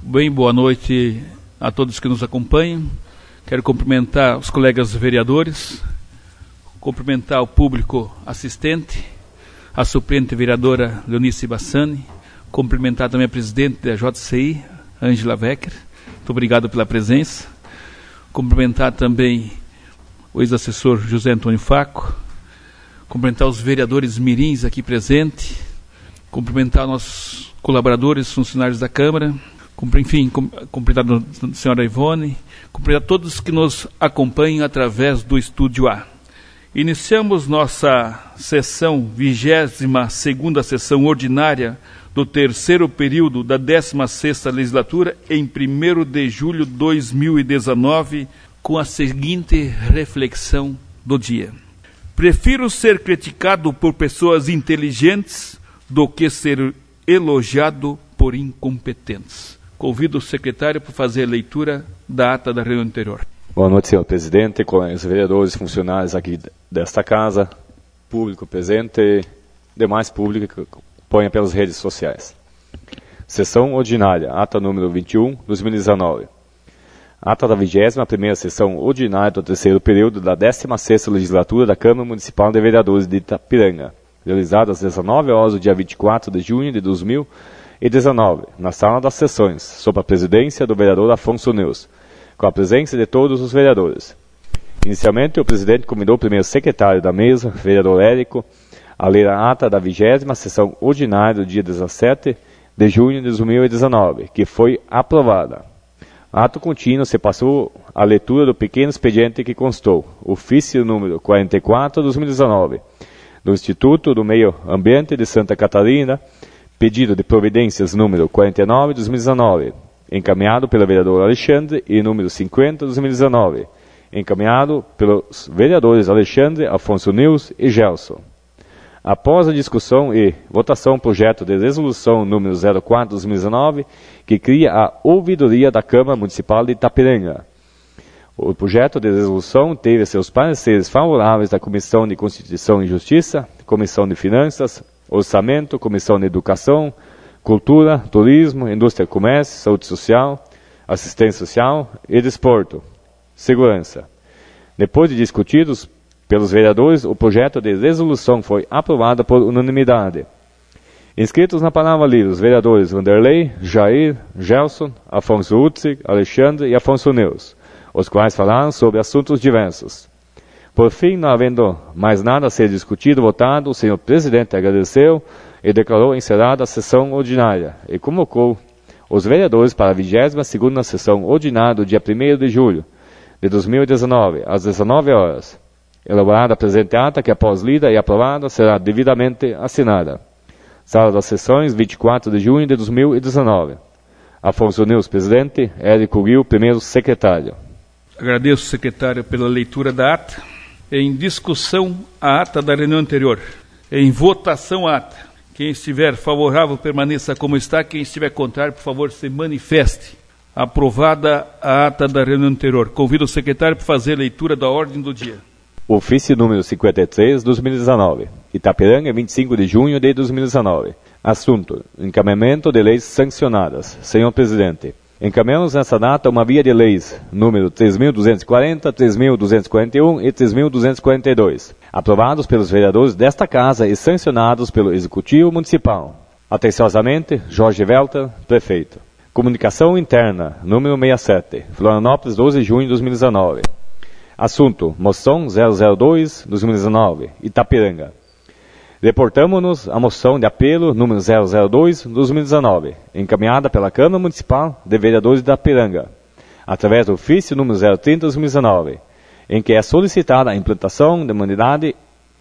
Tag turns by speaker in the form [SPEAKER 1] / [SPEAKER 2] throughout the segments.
[SPEAKER 1] Bem, boa noite a todos que nos acompanham. Quero cumprimentar os colegas vereadores, cumprimentar o público assistente, a suplente vereadora Leonice Bassani, cumprimentar também a presidente da JCI, Ângela Wecker. Muito obrigado pela presença. Cumprimentar também o ex-assessor José Antônio Faco, cumprimentar os vereadores mirins aqui presentes, cumprimentar nossos colaboradores, funcionários da Câmara, cumprimentar a senhora Ivone, cumprimentar todos que nos acompanham através do Estúdio A. Iniciamos nossa sessão, 22ª sessão ordinária do terceiro período da 16ª legislatura, em 1º de julho de 2019, com a seguinte reflexão do dia. Prefiro ser criticado por pessoas inteligentes do que ser elogiado por incompetentes. Convido o secretário para fazer a leitura da ata da reunião anterior.
[SPEAKER 2] Boa noite, senhor presidente, colegas vereadores e funcionários aqui desta casa, público presente e demais público que acompanha pelas redes sociais. Sessão ordinária, ata número 21, 2019. Ata da 21ª sessão ordinária do terceiro período da 16ª legislatura da Câmara Municipal de Vereadores de Itapiranga, realizada às 19 horas do dia 24 de junho de 2019, na sala das sessões, sob a presidência do vereador Afonso Neus, com a presença de todos os vereadores. Inicialmente, o presidente convidou o primeiro secretário da mesa, vereador Érico, a ler a ata da 20ª sessão ordinária do dia 17 de junho de 2019, que foi aprovada. Ato contínuo se passou a leitura do pequeno expediente que constou, ofício número 44 de 2019, do Instituto do Meio Ambiente de Santa Catarina, pedido de providências número 49 de 2019, encaminhado pelo vereador Alexandre, e número 50 de 2019, encaminhado pelos vereadores Alexandre, Afonso Neus e Gelson. Após a discussão e votação do projeto de resolução número 04 de 2019, que cria a ouvidoria da Câmara Municipal de Itapiranga. O projeto de resolução teve seus pareceres favoráveis da Comissão de Constituição e Justiça, Comissão de Finanças, Orçamento, Comissão de Educação, Cultura, Turismo, Indústria e Comércio, Saúde Social, Assistência Social e Desporto, Segurança. Depois de discutidos pelos vereadores, o projeto de resolução foi aprovado por unanimidade. Inscritos na palavra livre, os vereadores Vanderlei, Jair, Gelson, Afonso Utzig, Alexandre e Afonso Neus, os quais falaram sobre assuntos diversos. Por fim, não havendo mais nada a ser discutido, votado, o senhor presidente agradeceu e declarou encerrada a sessão ordinária e convocou os vereadores para a 22ª sessão ordinária do dia 1º de julho de 2019, às 19 horas. Elaborada a presente ata, que após lida e aprovada, será devidamente assinada. Sala das sessões, 24 de junho de 2019. Afonso Neus, presidente. Érico Gil, primeiro secretário.
[SPEAKER 1] Agradeço, secretário, pela leitura da ata. Em discussão, a ata da reunião anterior. Em votação, a ata. Quem estiver favorável, permaneça como está. Quem estiver contrário, por favor, se manifeste. Aprovada a ata da reunião anterior. Convido o secretário para fazer a leitura da ordem do dia.
[SPEAKER 2] Ofício número 53, 2019. Itapiranga, 25 de junho de 2019. Assunto: encaminhamento de leis sancionadas. Senhor presidente, encaminhamos nessa data uma via de leis, número 3.240, 3.241 e 3.242, aprovados pelos vereadores desta Casa e sancionados pelo Executivo Municipal. Atenciosamente, Jorge Welter, prefeito. Comunicação interna, número 67, Florianópolis, 12 de junho de 2019. Assunto: moção 002, 2019, Itapiranga. Reportamos-nos a moção de apelo número 002, 2019, encaminhada pela Câmara Municipal de Vereadores de Itapiranga, através do ofício número 030, 2019, em que é solicitada a implantação de uma unidade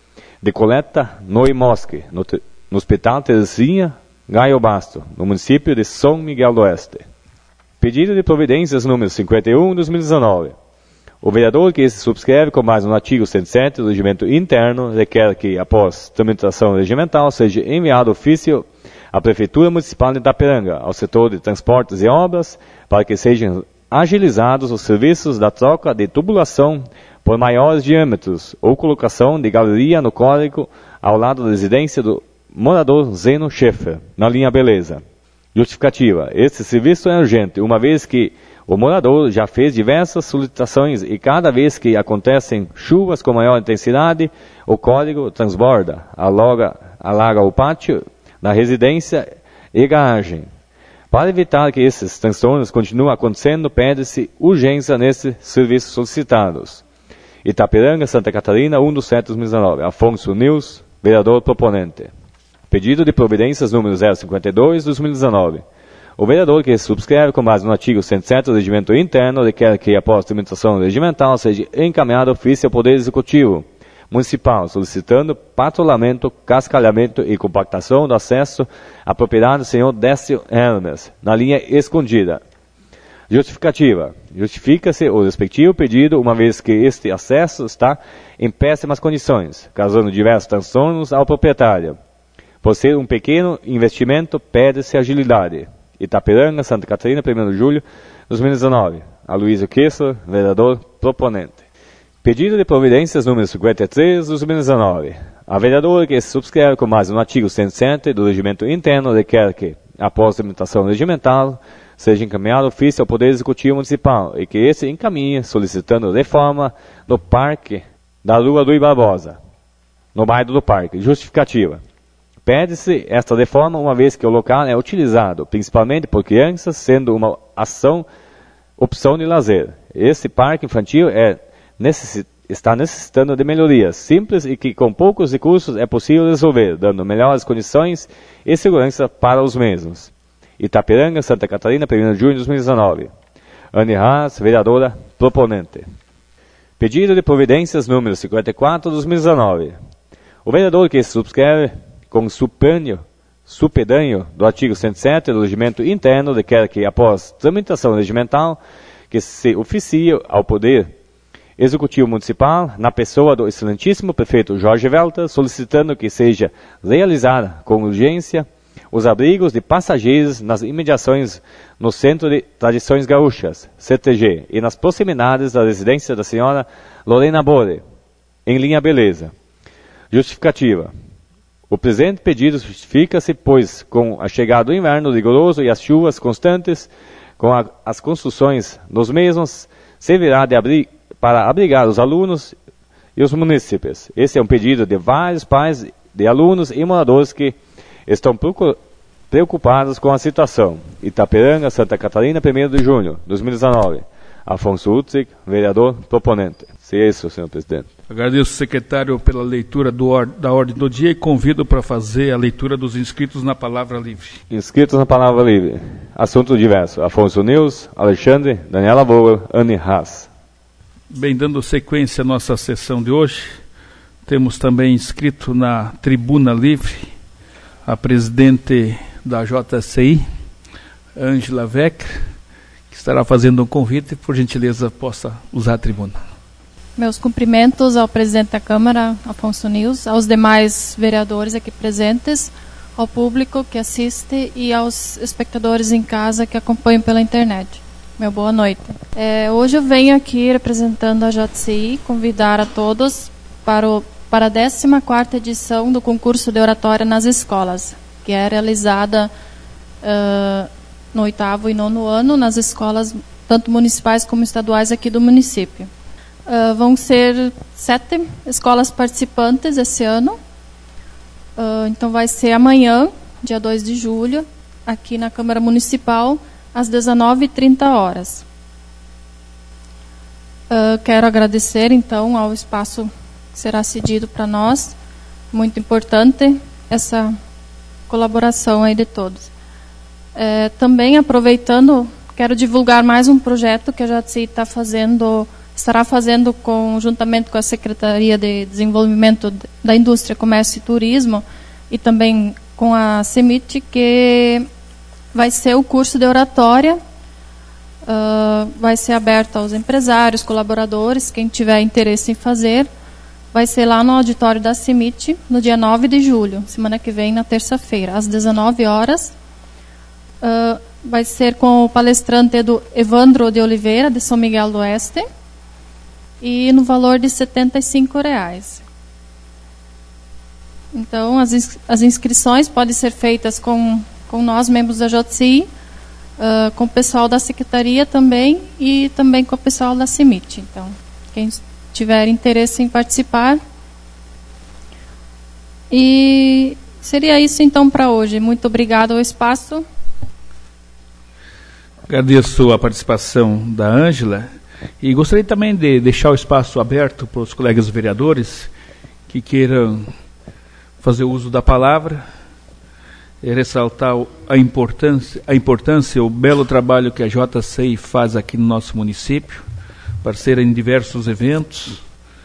[SPEAKER 2] de coleta no IMOSC, no Hospital Terezinha Gaio Basto, no município de São Miguel do Oeste. Pedido de providências número 51, 2019. O vereador que se subscreve com base no artigo 107 do Regimento Interno requer que, após tramitação regimental, seja enviado ofício à Prefeitura Municipal de Itapiranga, ao setor de transportes e obras, para que sejam agilizados os serviços da troca de tubulação por maiores diâmetros ou colocação de galeria no córrego ao lado da residência do morador Zeno Schaeffer, na linha Beleza. Justificativa. Esse serviço é urgente, uma vez que o morador já fez diversas solicitações e cada vez que acontecem chuvas com maior intensidade, o córrego transborda, alaga o pátio da residência e garagem. Para evitar que esses transtornos continuem acontecendo, pede-se urgência nesses serviços solicitados. Itapiranga, Santa Catarina, 1/7/2019. Afonso Nils, vereador proponente. Pedido de providências número 052/2019. O vereador que subscreve com base no artigo 107 do Regimento Interno requer que, após a tramitação regimental, seja encaminhado ofício ao Poder Executivo Municipal, solicitando patrulhamento, cascalhamento e compactação do acesso à propriedade do senhor Décio Hermes, na linha escondida. Justificativa. Justifica-se o respectivo pedido, uma vez que este acesso está em péssimas condições, causando diversos transtornos ao proprietário. Por ser um pequeno investimento, pede-se agilidade. Itapiranga, Santa Catarina, 1º de julho de 2019. Aloysio Kessler, vereador proponente. Pedido de providências número 53 de 2019. A vereadora que se subscreve com base no artigo 107 do Regimento Interno requer que, após a tramitação regimental, seja encaminhado ofício ao Poder Executivo Municipal e que esse encaminhe solicitando reforma do Parque da Rua Rui Barbosa, no bairro do Parque. Justificativa. Pede-se esta reforma uma vez que o local é utilizado principalmente por crianças, sendo uma opção de lazer. Esse parque infantil está necessitando de melhorias simples e que com poucos recursos é possível resolver, dando melhores condições e segurança para os mesmos. Itapiranga, Santa Catarina, 1º de junho de 2019. Anne Haas, vereadora proponente. Pedido de providências número 54 de 2019. O vereador que se subscreve com supedâneo do artigo 107 do Regimento Interno requer que, após tramitação regimental, que se oficie ao Poder Executivo Municipal, na pessoa do excelentíssimo prefeito Jorge Velta, solicitando que seja realizada com urgência os abrigos de passageiros nas imediações no Centro de Tradições Gaúchas, CTG, e nas proximidades da residência da senhora Lorena Bore, em linha Beleza. Justificativa. O presente pedido justifica-se, pois, com a chegada do inverno rigoroso e as chuvas constantes, com as construções dos mesmos, servirá para abrigar os alunos e os munícipes. Esse é um pedido de vários pais de alunos e moradores que estão preocupados com a situação. Itapiranga, Santa Catarina, 1º de junho de 2019. Afonso Utzig, vereador proponente. Se é isso, senhor presidente.
[SPEAKER 1] Agradeço, secretário, pela leitura da ordem do dia e convido para fazer a leitura dos inscritos na palavra livre.
[SPEAKER 2] Inscritos na palavra livre. Assunto diverso. Afonso Nils, Alexandre, Daniela Vogel, Anne Haas.
[SPEAKER 1] Bem, dando sequência à nossa sessão de hoje, temos também inscrito na tribuna livre a presidente da JCI, Ângela Wecker, que estará fazendo um convite, por gentileza, possa usar a tribuna.
[SPEAKER 3] Meus cumprimentos ao presidente da Câmara, Afonso Nils, aos demais vereadores aqui presentes, ao público que assiste e aos espectadores em casa que acompanham pela internet. Meu boa noite. Hoje eu venho aqui representando a JCI, convidar a todos para a 14ª edição do concurso de oratória nas escolas, que é realizada no 8º e 9º ano nas escolas, tanto municipais como estaduais aqui do município. Vão ser 7 escolas participantes esse ano. Então vai ser amanhã, dia 2 de julho, aqui na Câmara Municipal, às 19h30. Quero agradecer, então, ao espaço que será cedido para nós. Muito importante essa colaboração aí de todos. Também, aproveitando, quero divulgar mais um projeto que a JCI estará fazendo juntamente com a Secretaria de Desenvolvimento da Indústria, Comércio e Turismo e também com a CEMIT, que vai ser o curso de oratória. Vai ser aberto aos empresários, colaboradores, quem tiver interesse em fazer. Vai ser lá no auditório da CEMIT, no dia 9 de julho, semana que vem, na terça-feira, às 19h. Vai ser com o palestrante Evandro de Oliveira, de São Miguel do Oeste, e no valor de R$ 75. Então, as inscrições podem ser feitas com com nós, membros da JCI, com o pessoal da Secretaria também e também com o pessoal da CIMIT. Então, quem tiver interesse em participar. E seria isso então para hoje. Muito obrigado ao espaço.
[SPEAKER 1] Agradeço a participação da Ângela e gostaria também de deixar o espaço aberto para os colegas vereadores que queiram fazer uso da palavra e ressaltar a importância, o belo trabalho que a JCI faz aqui no nosso município, parceira em diversos eventos.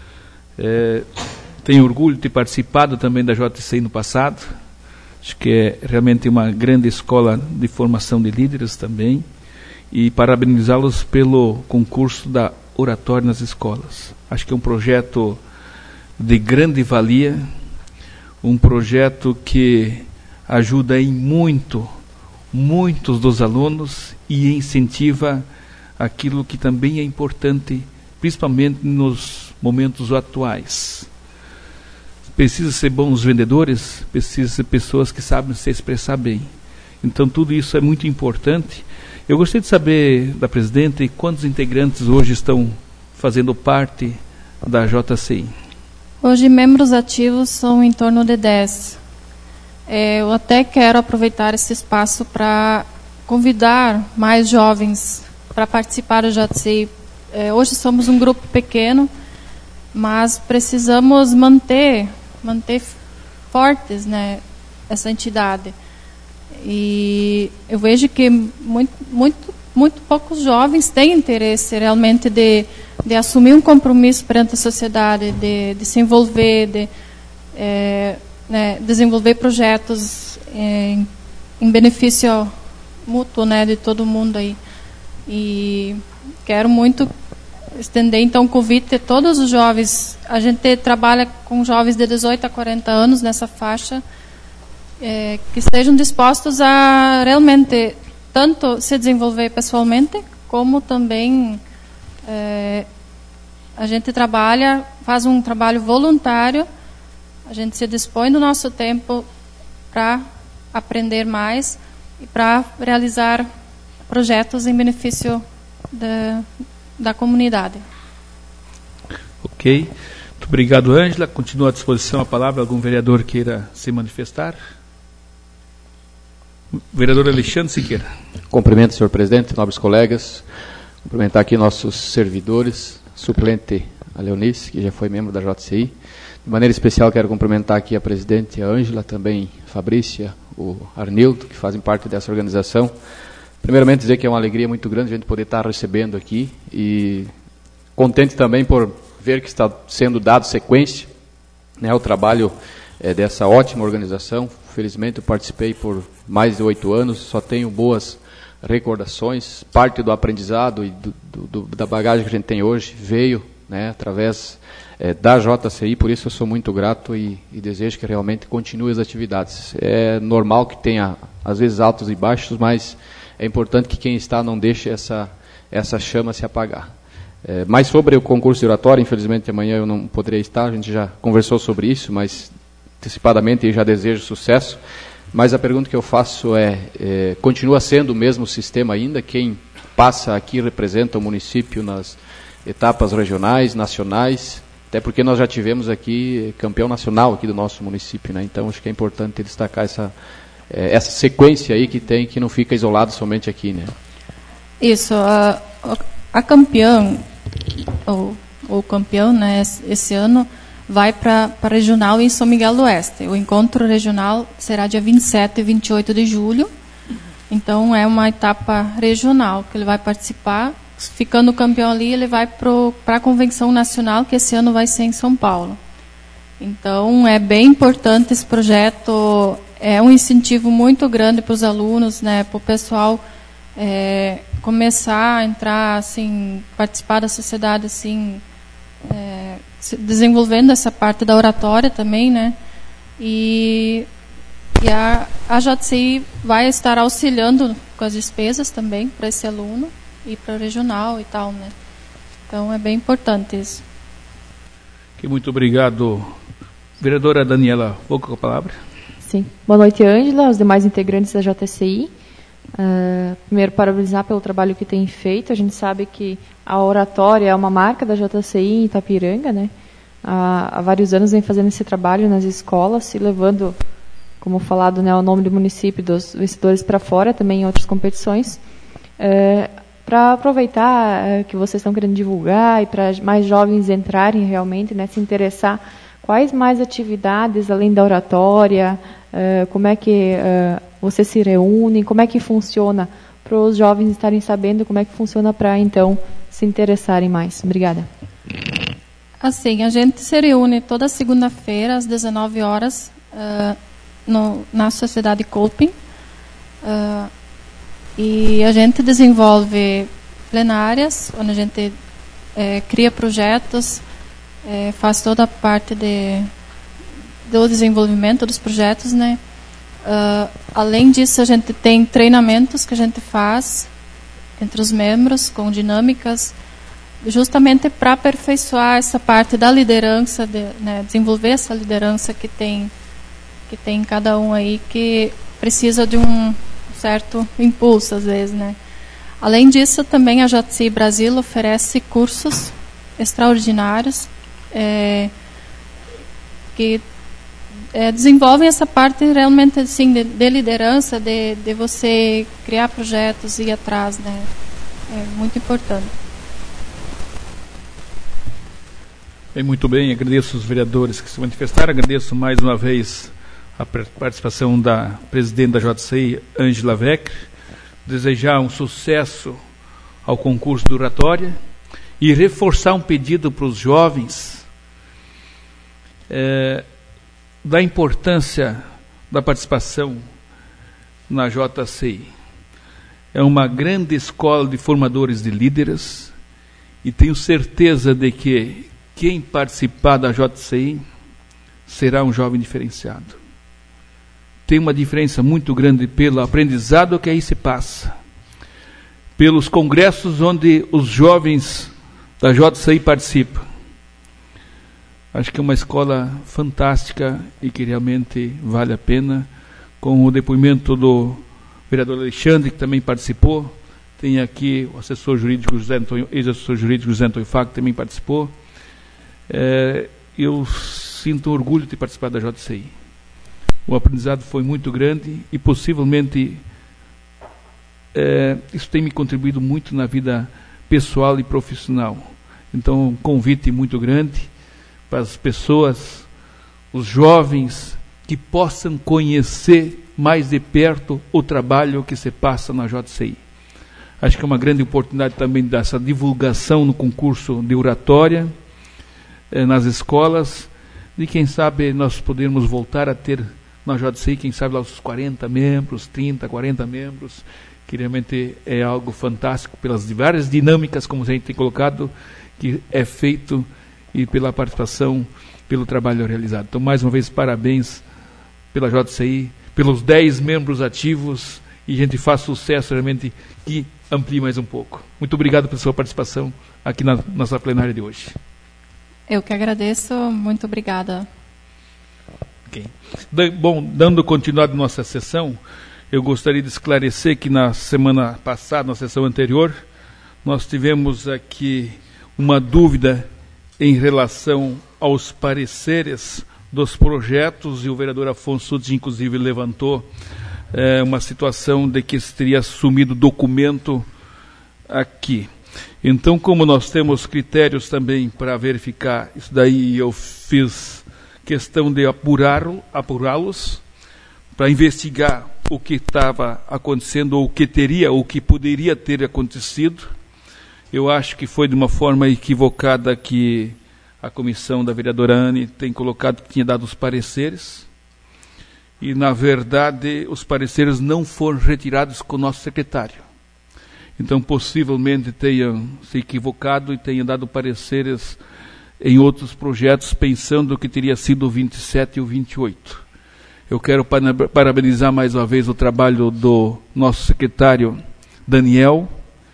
[SPEAKER 1] Tenho orgulho de ter participado também da JCI no passado. Acho que é realmente uma grande escola de formação de líderes também. E parabenizá-los pelo concurso da Oratória nas Escolas. Acho que é um projeto de grande valia, um projeto que ajuda em muitos dos alunos e incentiva aquilo que também é importante, principalmente nos momentos atuais. Precisa ser bons vendedores, precisa ser pessoas que sabem se expressar bem. Então tudo isso é muito importante. Eu gostaria de saber da presidente quantos integrantes hoje estão fazendo parte da JCI.
[SPEAKER 3] Hoje membros ativos são em torno de 10. Eu até quero aproveitar esse espaço para convidar mais jovens para participar da JCI. Hoje somos um grupo pequeno, mas precisamos manter fortes, né, essa entidade. E eu vejo que muito poucos jovens têm interesse realmente de assumir um compromisso perante a sociedade, de se envolver, de desenvolver projetos em benefício mútuo, né, de todo mundo aí. E quero muito estender então o convite a todos os jovens. A gente trabalha com jovens de 18 a 40 anos nessa faixa, que estejam dispostos a realmente tanto se desenvolver pessoalmente, como também a gente faz um trabalho voluntário, a gente se dispõe do nosso tempo para aprender mais e para realizar projetos em benefício da comunidade.
[SPEAKER 1] Ok. Muito obrigado, Ângela. Continua à disposição a palavra. Algum vereador queira se manifestar? Vereador Alexandre Siqueira.
[SPEAKER 4] Cumprimento, senhor presidente, nobres colegas. Cumprimentar aqui nossos servidores, suplente a Leonice, que já foi membro da JCI. De maneira especial, quero cumprimentar aqui a presidente, a Ângela, também a Fabrícia, o Arnildo, que fazem parte dessa organização. Primeiramente, dizer que é uma alegria muito grande a gente poder estar recebendo aqui e contente também por ver que está sendo dado sequência, né, ao trabalho dessa ótima organização. Felizmente, eu participei por mais de 8 anos, só tenho boas recordações. Parte do aprendizado e da bagagem que a gente tem hoje veio, né, através da JCI, por isso eu sou muito grato e desejo que realmente continue as atividades. É normal que tenha, às vezes, altos e baixos, mas é importante que quem está não deixe essa chama se apagar. Mas sobre o concurso de oratória, infelizmente amanhã eu não poderei estar, a gente já conversou sobre isso, mas antecipadamente eu já desejo sucesso. Mas a pergunta que eu faço continua sendo o mesmo sistema ainda? Quem passa aqui representa o município nas etapas regionais, nacionais, até porque nós já tivemos aqui campeão nacional aqui do nosso município, né? Então acho que é importante destacar essa sequência aí que não fica isolado somente aqui, né?
[SPEAKER 3] Isso, a campeã, o campeão, né, esse ano vai para regional em São Miguel do Oeste. O encontro regional será dia 27 e 28 de julho. Então é uma etapa regional que ele vai participar. Ficando campeão ali, ele vai para a convenção nacional, que esse ano vai ser em São Paulo. Então é bem importante esse projeto. É um incentivo muito grande para os alunos, né, para o pessoal começar a entrar, assim, participar da sociedade, assim, desenvolvendo essa parte da oratória também, né? E a JCI vai estar auxiliando com as despesas também para esse aluno e para o regional e tal, né? Então é bem importante isso.
[SPEAKER 1] Muito obrigado. Vereadora Daniela, pouco com a palavra.
[SPEAKER 5] Sim. Boa noite, Ângela, aos demais integrantes da JCI. Primeiro, parabenizar pelo trabalho que tem feito. A gente sabe que a oratória é uma marca da JCI em Itapiranga, né? Há vários anos vem fazendo esse trabalho nas escolas e levando, como falado, né, o nome do município, dos vencedores para fora, também em outras competições. Para aproveitar que vocês estão querendo divulgar e para mais jovens entrarem realmente, né, se interessar, quais mais atividades, além da oratória, como é que vocês se reúnem, como é que funciona, para os jovens estarem sabendo como é que funciona para, então, se interessarem mais. Obrigada.
[SPEAKER 3] Assim, a gente se reúne toda segunda-feira, às 19 horas, na Sociedade Coping, e a gente desenvolve plenárias, onde a gente cria projetos, faz toda a parte do desenvolvimento dos projetos, né? Além disso, a gente tem treinamentos que a gente faz entre os membros, com dinâmicas, justamente para aperfeiçoar essa parte da liderança, né? Desenvolver essa liderança que tem cada um aí, que precisa de um certo impulso, às vezes, né? Além disso, também a JCI Brasil oferece cursos extraordinários que desenvolvem essa parte realmente assim, de liderança, de você criar projetos e ir atrás, né? É muito importante.
[SPEAKER 1] Muito bem, agradeço os vereadores que se manifestaram, agradeço mais uma vez a participação da presidente da JCI, Ângela Wecker, desejar um sucesso ao concurso de oratória e reforçar um pedido para os jovens da importância da participação na JCI. É uma grande escola de formadores de líderes e tenho certeza de que quem participar da JCI será um jovem diferenciado. Tem uma diferença muito grande pelo aprendizado que aí se passa, pelos congressos onde os jovens da JCI participam. Acho que é uma escola fantástica e que realmente vale a pena, com o depoimento do vereador Alexandre, que também participou. Tem aqui o assessor jurídico José Antônio, ex-assessor jurídico José Antônio Fá, que também participou. Eu sinto orgulho de ter participado da JCI. O aprendizado foi muito grande e possivelmente isso tem me contribuído muito na vida pessoal e profissional. Então, um convite muito grande para as pessoas, os jovens, que possam conhecer mais de perto o trabalho que se passa na JCI. Acho que é uma grande oportunidade também dessa divulgação no concurso de oratória, nas escolas, e quem sabe nós podemos voltar a ter na JCI, quem sabe lá os 40 membros, 30, 40 membros, que realmente é algo fantástico pelas várias dinâmicas, como a gente tem colocado, que é feito e pela participação, pelo trabalho realizado. Então, mais uma vez, parabéns pela JCI, pelos 10 membros ativos, e a gente faz sucesso realmente e amplie mais um pouco. Muito obrigado pela sua participação aqui na nossa plenária de hoje.
[SPEAKER 3] Eu que agradeço, muito obrigada.
[SPEAKER 1] Okay. Bom, dando continuidade à nossa sessão, eu gostaria de esclarecer que na semana passada, na sessão anterior, nós tivemos aqui uma dúvida em relação aos pareceres dos projetos, e o vereador Afonso Sudes, inclusive, levantou uma situação de que se teria sumido documento aqui. Então, como nós temos critérios também para verificar isso daí, eu fiz questão de apurá-los para investigar o que estava acontecendo, ou o que poderia ter acontecido. Eu acho que foi de uma forma equivocada que a comissão da vereadora Anne tem colocado que tinha dado os pareceres, e, na verdade, os pareceres não foram retirados com o nosso secretário. Então, possivelmente tenham se equivocado e tenham dado pareceres em outros projetos, pensando que teria sido o 27 e o 28. Eu quero parabenizar mais uma vez o trabalho do nosso secretário Daniel,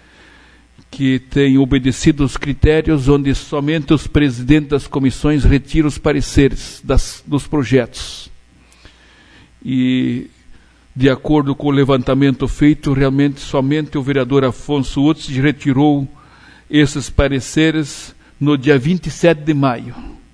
[SPEAKER 1] que tem obedecido os critérios onde somente os presidentes das comissões retiram os pareceres dos projetos. e, de acordo com o levantamento feito, realmente somente o vereador Afonso Utzich retirou esses pareceres no dia 27 de maio,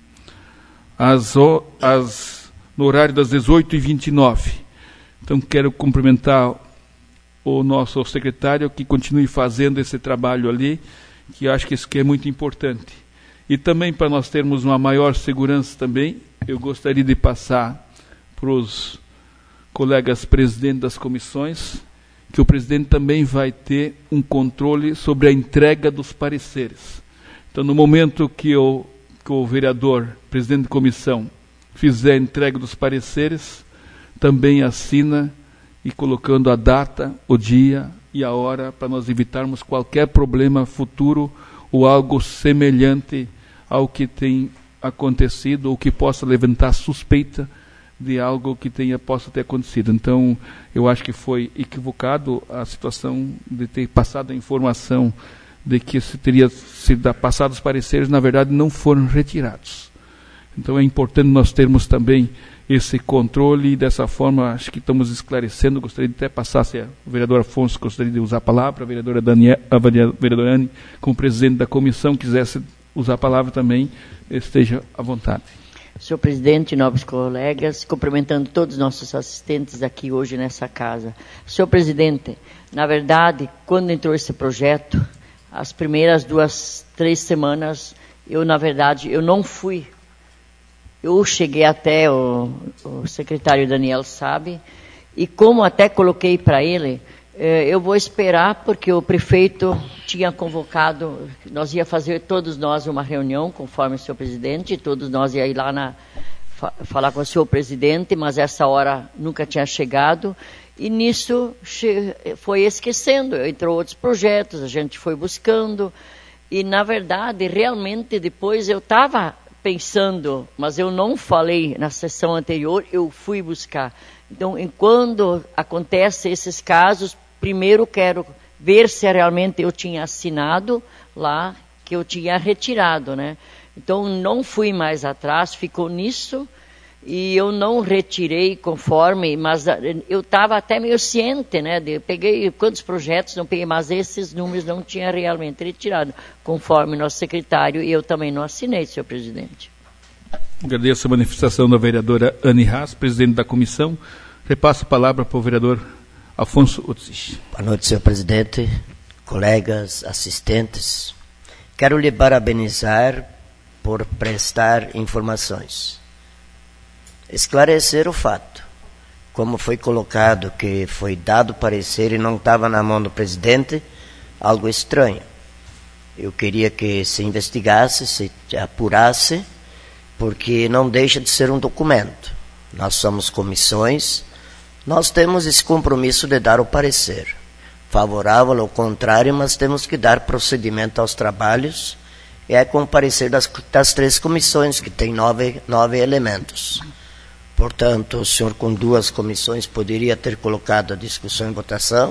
[SPEAKER 1] no horário das 18h29. Então, quero cumprimentar o nosso secretário, que continue fazendo esse trabalho ali, que acho que isso que é muito importante. E também, para nós termos uma maior segurança também, eu gostaria de passar para os colegas presidentes das comissões, que o presidente também vai ter um controle sobre a entrega dos pareceres. Então, no momento que o vereador, presidente de comissão, fizer a entrega dos pareceres, também assina e colocando a data, o dia e a hora, para nós evitarmos qualquer problema futuro ou algo semelhante ao que tem acontecido, ou que possa levantar suspeita de algo que possa ter acontecido. Então, eu acho que foi equivocado a situação de ter passado a informação de que se teria sido passados os pareceres, na verdade não foram retirados. Então é importante nós termos também esse controle, e dessa forma acho que estamos esclarecendo. Gostaria de até passar, se o vereador Afonso gostaria de usar a palavra, a vereadora Anne, como presidente da comissão, quisesse usar a palavra também, esteja à vontade.
[SPEAKER 6] Senhor presidente, nobres colegas, cumprimentando todos os nossos assistentes aqui hoje nessa casa. Senhor presidente, na verdade, quando entrou esse projeto, as primeiras 2-3 semanas, eu não fui. Eu cheguei até, o secretário Daniel sabe, e como até coloquei para ele, eu vou esperar, porque o prefeito tinha convocado, nós ia fazer todos nós uma reunião, conforme o senhor presidente, todos nós ia ir lá falar com o senhor presidente, mas essa hora nunca tinha chegado, e nisso foi esquecendo, entrou outros projetos, a gente foi buscando, e na verdade, realmente, depois eu estava pensando, mas eu não falei na sessão anterior, eu fui buscar. Então, enquanto acontecem esses casos, primeiro quero ver se realmente eu tinha assinado lá, que eu tinha retirado, né? Então, não fui mais atrás, ficou nisso, e eu não retirei conforme, mas eu estava até meio ciente, né? Peguei quantos projetos, não peguei, mas esses números não tinha realmente retirado, conforme nosso secretário, e eu também não assinei, senhor presidente.
[SPEAKER 1] Agradeço a manifestação da vereadora Anne Haas, presidente da comissão. Repasso a palavra para o vereador Afonso Utzich.
[SPEAKER 7] Boa noite, senhor presidente, colegas, assistentes. Quero lhe parabenizar por prestar informações. Esclarecer o fato. Como foi colocado que foi dado parecer e não estava na mão do presidente, algo estranho. Eu queria que se investigasse, se apurasse, porque não deixa de ser um documento. Nós somos comissões, nós temos esse compromisso de dar o parecer. Favorável ou contrário, mas temos que dar procedimento aos trabalhos, e é com o parecer das 3 comissões, que tem 9 elementos. Portanto, o senhor com 2 comissões poderia ter colocado a discussão em votação,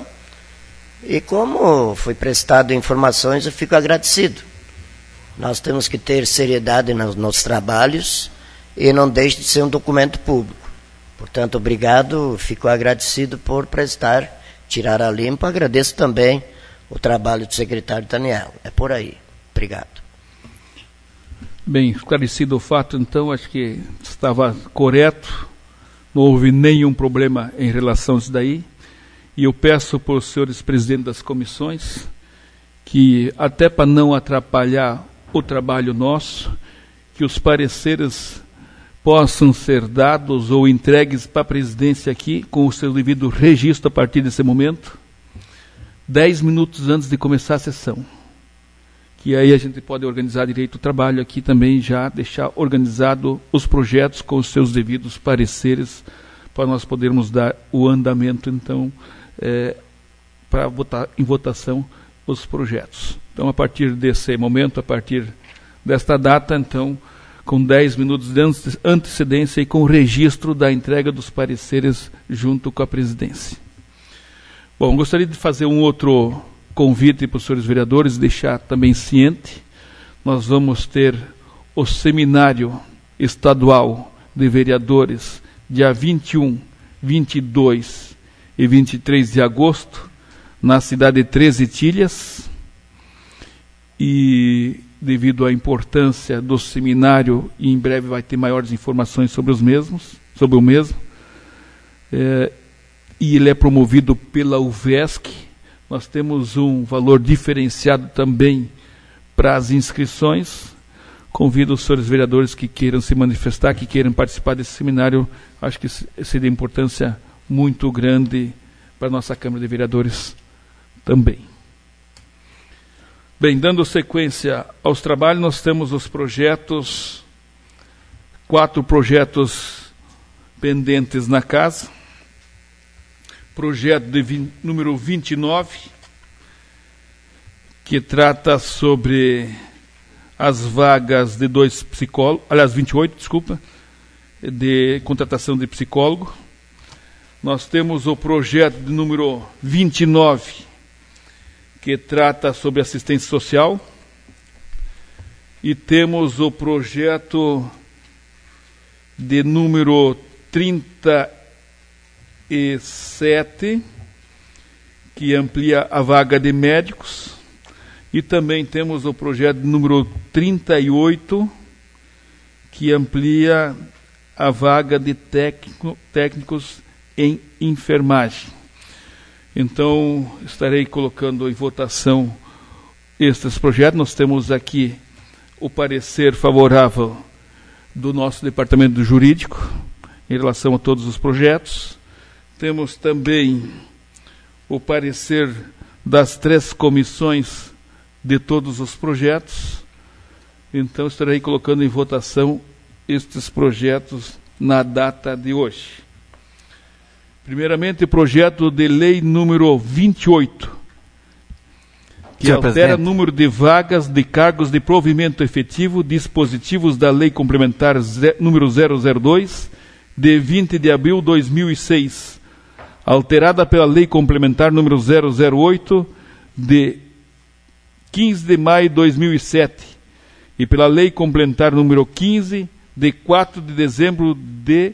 [SPEAKER 7] e como foi prestado informações, eu fico agradecido. Nós temos que ter seriedade nos trabalhos, e não deixe de ser um documento público. Portanto, obrigado, fico agradecido por tirar a limpo. Agradeço também o trabalho do secretário Daniel. É por aí. Obrigado.
[SPEAKER 1] Bem, esclarecido o fato, então, acho que estava correto, não houve nenhum problema em relação a isso daí, e eu peço para os senhores presidentes das comissões que, até para não atrapalhar o trabalho nosso, que os pareceres possam ser dados ou entregues para a presidência aqui, com o seu devido registro a partir desse momento, 10 minutos antes de começar a sessão. Que aí a gente pode organizar direito o trabalho aqui também, já deixar organizado os projetos com os seus devidos pareceres, para nós podermos dar o andamento, então, para botar em votação os projetos. Então, a partir desse momento, a partir desta data, então, com 10 minutos de antecedência e com o registro da entrega dos pareceres junto com a presidência. Bom, gostaria de fazer um outro convite para os senhores vereadores, deixar também ciente. Nós vamos ter o seminário estadual de vereadores, dia 21 22 e 23 de agosto, na cidade de Três Itilhas, e devido à importância do seminário, e em breve vai ter maiores informações sobre o mesmo, e ele é promovido pela UVESC. Nós temos um valor diferenciado também para as inscrições. Convido os senhores vereadores que queiram se manifestar, que queiram participar desse seminário. Acho que seria de importância muito grande para a nossa Câmara de Vereadores também. Bem, dando sequência aos trabalhos, nós temos os projetos, 4 projetos pendentes na casa. Projeto número 29, que trata sobre as vagas de 2 psicólogos, aliás, 28, desculpa, de contratação de psicólogo. Nós temos o projeto de número 29, que trata sobre assistência social. E temos o projeto de número 37, que amplia a vaga de médicos. E também temos o projeto número 38, que amplia a vaga de técnicos em enfermagem. Então, estarei colocando em votação estes projetos. Nós temos aqui o parecer favorável do nosso departamento jurídico em relação a todos os projetos. Temos também o parecer das 3 comissões de todos os projetos. Então, estarei colocando em votação estes projetos na data de hoje. Primeiramente, o projeto de lei número 28, que altera o número de vagas de cargos de provimento efetivo, dispositivos da Lei Complementar número 002, de 20 de abril de 2006, alterada pela Lei Complementar número 008, de 15 de maio de 2007, e pela Lei Complementar número 15, de 4 de dezembro de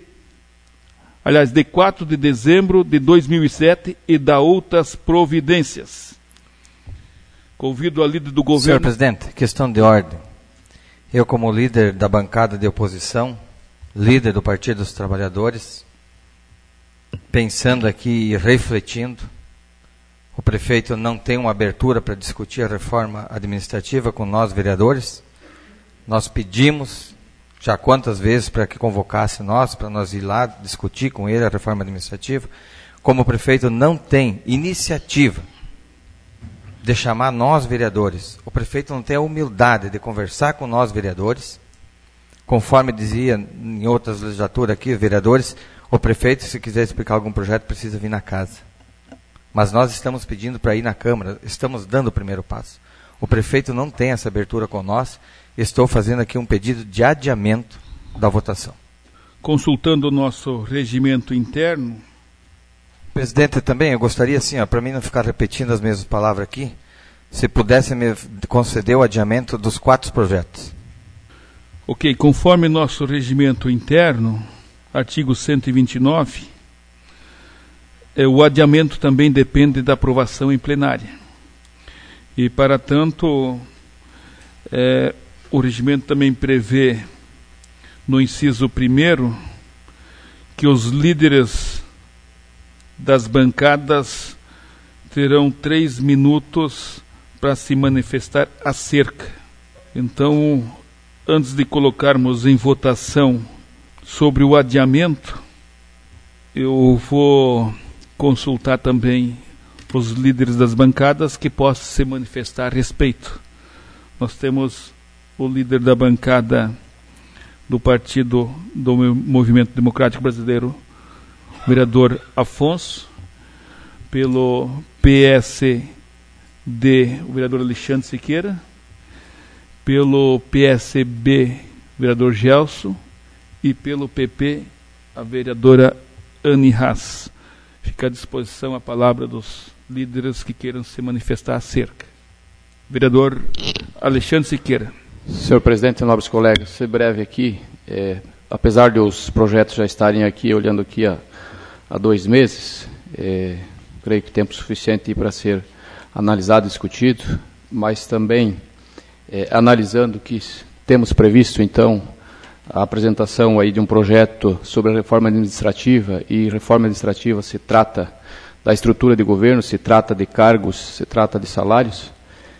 [SPEAKER 1] 2007, e da outras providências. Convido a líder do governo.
[SPEAKER 8] Senhor presidente, questão de ordem. Eu, como líder da bancada de oposição, líder do Partido dos Trabalhadores, pensando aqui e refletindo, o prefeito não tem uma abertura para discutir a reforma administrativa com nós, vereadores. Nós pedimos já quantas vezes para que convocasse nós, para nós ir lá discutir com ele a reforma administrativa. Como o prefeito não tem iniciativa de chamar nós, vereadores, o prefeito não tem a humildade de conversar com nós, vereadores, conforme dizia em outras legislaturas aqui, vereadores, o prefeito, se quiser explicar algum projeto, precisa vir na casa. Mas nós estamos pedindo para ir na Câmara, estamos dando o primeiro passo. O prefeito não tem essa abertura com nós. Estou fazendo aqui um pedido de adiamento da votação.
[SPEAKER 1] Consultando o nosso regimento interno.
[SPEAKER 8] Presidente, também eu gostaria, assim, para mim não ficar repetindo as mesmas palavras aqui, se pudesse me conceder o adiamento dos 4 projetos.
[SPEAKER 1] Ok, conforme nosso regimento interno, artigo 129, o adiamento também depende da aprovação em plenária. E, para tanto, o regimento também prevê, no inciso 1º, que os líderes das bancadas terão 3 minutos para se manifestar acerca. Então, antes de colocarmos em votação sobre o adiamento, eu vou consultar também os líderes das bancadas que possam se manifestar a respeito. Nós temos o líder da bancada do Partido do Movimento Democrático Brasileiro, o vereador Afonso, pelo PSD, o vereador Alexandre Siqueira, pelo PSB, o vereador Gelson, e pelo PP, a vereadora Anne Haas. Fica à disposição a palavra dos líderes que queiram se manifestar acerca. Vereador Alexandre Siqueira.
[SPEAKER 4] Senhor presidente, nobres colegas, ser breve aqui, apesar de os projetos já estarem aqui, olhando aqui a há 2 meses. Creio que tempo suficiente para ser analisado e discutido, mas também analisando que temos previsto, então, a apresentação aí de um projeto sobre a reforma administrativa, e reforma administrativa se trata da estrutura de governo, se trata de cargos, se trata de salários,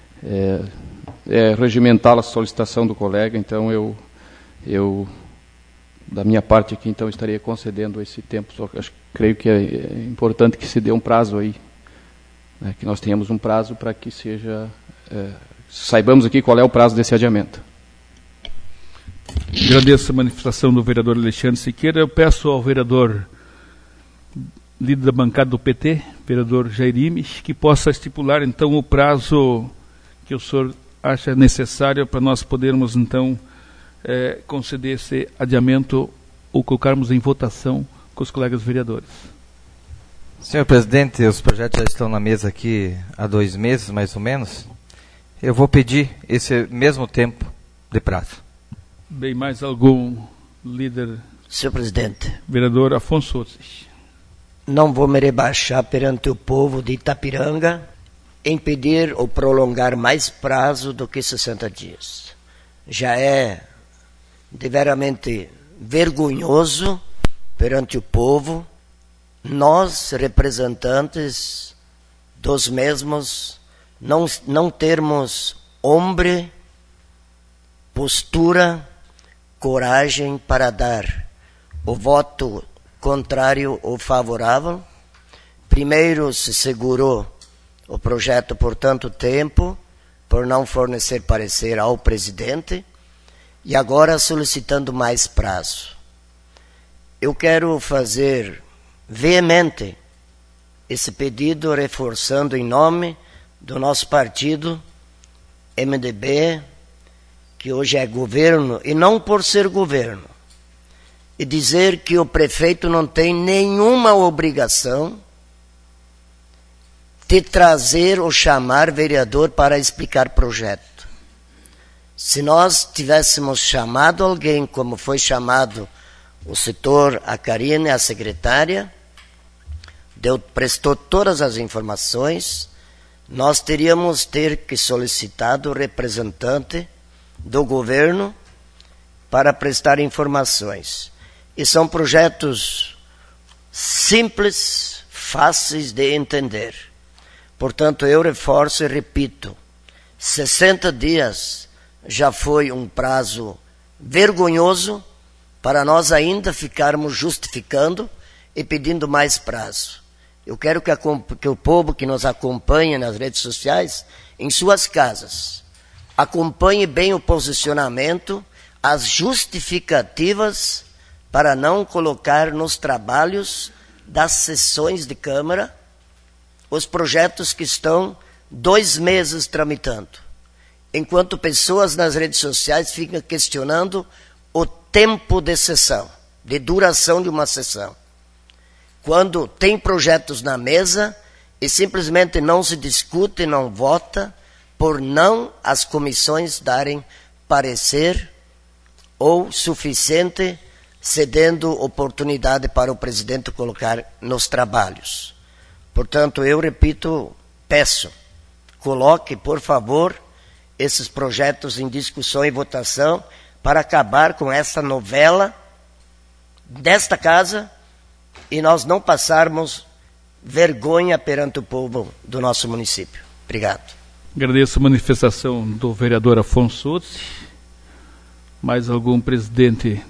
[SPEAKER 4] regimental a solicitação do colega, então eu da minha parte aqui, então, estaria concedendo esse tempo, só que creio que é importante que se dê um prazo aí, né, que nós tenhamos um prazo para que seja, saibamos aqui qual é o prazo desse adiamento.
[SPEAKER 1] Agradeço a manifestação do vereador Alexandre Siqueira. Eu peço ao vereador líder da bancada do PT, vereador Jair Imes, que possa estipular, então, o prazo que o senhor acha necessário para nós podermos, então, conceder esse adiamento ou colocarmos em votação com os colegas vereadores.
[SPEAKER 8] Senhor presidente, os projetos já estão na mesa aqui há 2 meses, mais ou menos. Eu vou pedir esse mesmo tempo de prazo.
[SPEAKER 1] Bem, mais algum líder?
[SPEAKER 7] Senhor presidente.
[SPEAKER 1] Vereador Afonso Otzich.
[SPEAKER 7] Não vou me rebaixar perante o povo de Itapiranga em pedir ou prolongar mais prazo do que 60 dias. Já é deveramente vergonhoso perante o povo, nós, representantes dos mesmos, não termos homem, postura, coragem para dar o voto contrário ou favorável. Primeiro se segurou o projeto por tanto tempo, por não fornecer parecer ao presidente, e agora solicitando mais prazo. Eu quero fazer veemente esse pedido, reforçando em nome do nosso partido, MDB, que hoje é governo, e não por ser governo, e dizer que o prefeito não tem nenhuma obrigação de trazer ou chamar vereador para explicar projeto. Se nós tivéssemos chamado alguém, como foi chamado o setor, a Karine, a secretária, prestou todas as informações, nós teríamos que solicitado o representante do governo para prestar informações. E são projetos simples, fáceis de entender. Portanto, eu reforço e repito, 60 dias já foi um prazo vergonhoso para nós ainda ficarmos justificando e pedindo mais prazo. Eu quero que o povo que nos acompanha nas redes sociais, em suas casas, acompanhe bem o posicionamento, as justificativas para não colocar nos trabalhos das sessões de Câmara os projetos que estão 2 meses tramitando. Enquanto pessoas nas redes sociais ficam questionando o tempo de sessão, de duração de uma sessão. Quando tem projetos na mesa e simplesmente não se discute, não vota, por não as comissões darem parecer ou suficiente, cedendo oportunidade para o presidente colocar nos trabalhos. Portanto, eu repito, peço, coloque, por favor, esses projetos em discussão e votação para acabar com essa novela desta casa e nós não passarmos vergonha perante o povo do nosso município. Obrigado.
[SPEAKER 1] Agradeço a manifestação do vereador Afonso Otzich. Mais algum presidente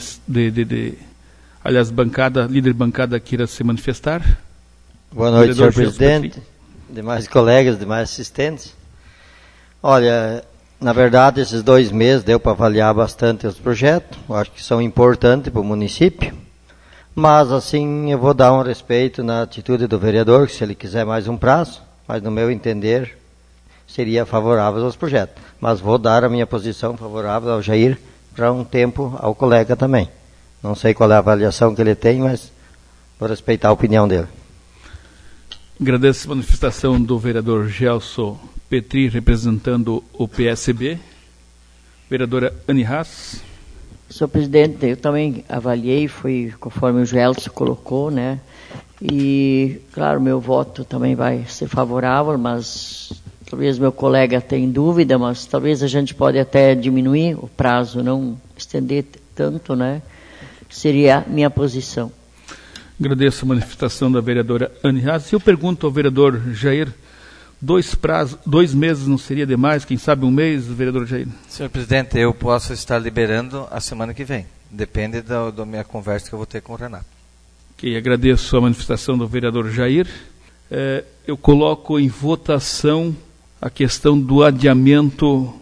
[SPEAKER 1] aliás, líder de bancada queira se manifestar?
[SPEAKER 9] Boa noite, senhor presidente, demais colegas, demais assistentes. Olha, na verdade, esses 2 meses deu para avaliar bastante os projetos, eu acho que são importantes para o município, mas assim eu vou dar um respeito na atitude do vereador, que se ele quiser mais um prazo, mas no meu entender seria favorável aos projetos. Mas vou dar a minha posição favorável ao Jair para um tempo ao colega também. Não sei qual é a avaliação que ele tem, mas vou respeitar a opinião dele.
[SPEAKER 1] Agradeço a manifestação do vereador Gelson Petri, representando o PSB. Vereadora Anne Haas.
[SPEAKER 6] Senhor presidente, eu também avaliei, foi conforme o Gelson colocou, né? E, claro, meu voto também vai ser favorável, mas talvez meu colega tenha dúvida, mas talvez a gente pode até diminuir o prazo, não estender tanto, né? Seria a minha posição.
[SPEAKER 1] Agradeço a manifestação da vereadora Anne Haas. Eu pergunto ao vereador Jair, 2 meses não seria demais? Quem sabe 1 mês, vereador Jair?
[SPEAKER 8] Senhor presidente, eu posso estar liberando a semana que vem. Depende da minha conversa que eu vou ter com o Renato.
[SPEAKER 1] Ok, agradeço a manifestação do vereador Jair. Eu coloco em votação a questão do adiamento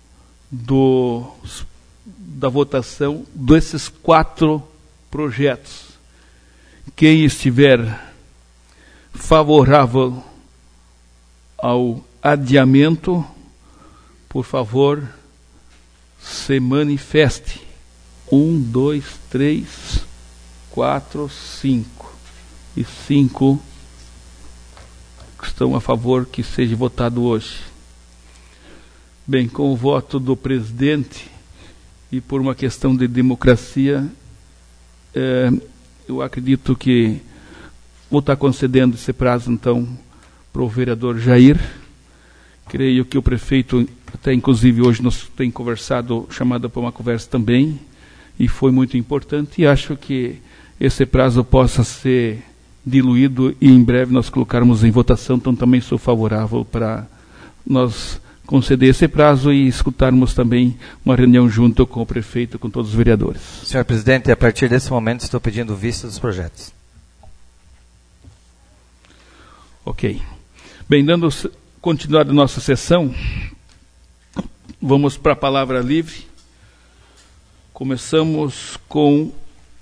[SPEAKER 1] da votação desses 4 projetos. Quem estiver favorável ao adiamento, por favor, se manifeste. 1, 2, 3, 4, 5. E 5 estão a favor que seja votado hoje. Bem, com o voto do presidente e por uma questão de democracia, eu acredito que vou estar concedendo esse prazo, então, para o vereador Jair. Creio que o prefeito, até inclusive hoje nós tem conversado, chamado para uma conversa também, e foi muito importante, e acho que esse prazo possa ser diluído e em breve nós colocarmos em votação, então também sou favorável para nós conceder esse prazo e escutarmos também uma reunião junto com o prefeito, com todos os vereadores.
[SPEAKER 8] Senhor presidente, a partir desse momento estou pedindo vista dos projetos.
[SPEAKER 1] Ok. Bem, dando continuidade à nossa sessão, vamos para a palavra livre. Começamos com